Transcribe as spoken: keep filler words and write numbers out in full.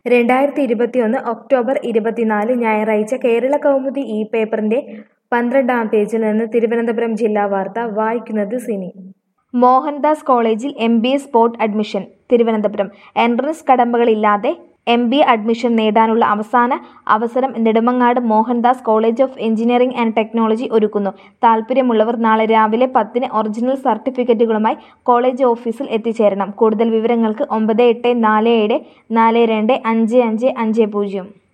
രണ്ടായിരത്തി ഇരുപത്തിയൊന്ന് ഒക്ടോബർ ഇരുപത്തിനാല് ഞായറാഴ്ച കേരള കൗമുദി ഈ പേപ്പറിന്റെ പന്ത്രണ്ടാം പേജിൽ നിന്ന് തിരുവനന്തപുരം ജില്ലാ വാർത്ത വായിക്കുന്നത് സിനി. മോഹൻദാസ് കോളേജിൽ M B A spot admission. Thiruvananthapuram entrance കടമ്പകളില്ലാതെ എം ബി എ അഡ്മിഷൻ നേടാനുള്ള അവസാന അവസരം Nedumangad Mohandas college of engineering and technology ഒരുക്കുന്നു. താൽപ്പര്യമുള്ളവർ നാളെ രാവിലെ പത്തിന് ഒറിജിനൽ സർട്ടിഫിക്കറ്റുകളുമായി കോളേജ് ഓഫീസിൽ എത്തിച്ചേരണം. കൂടുതൽ വിവരങ്ങൾക്ക് ഒമ്പത് എട്ട് നാല് ഏഴ് നാല് രണ്ട് അഞ്ച് അഞ്ച് അഞ്ച് പൂജ്യം.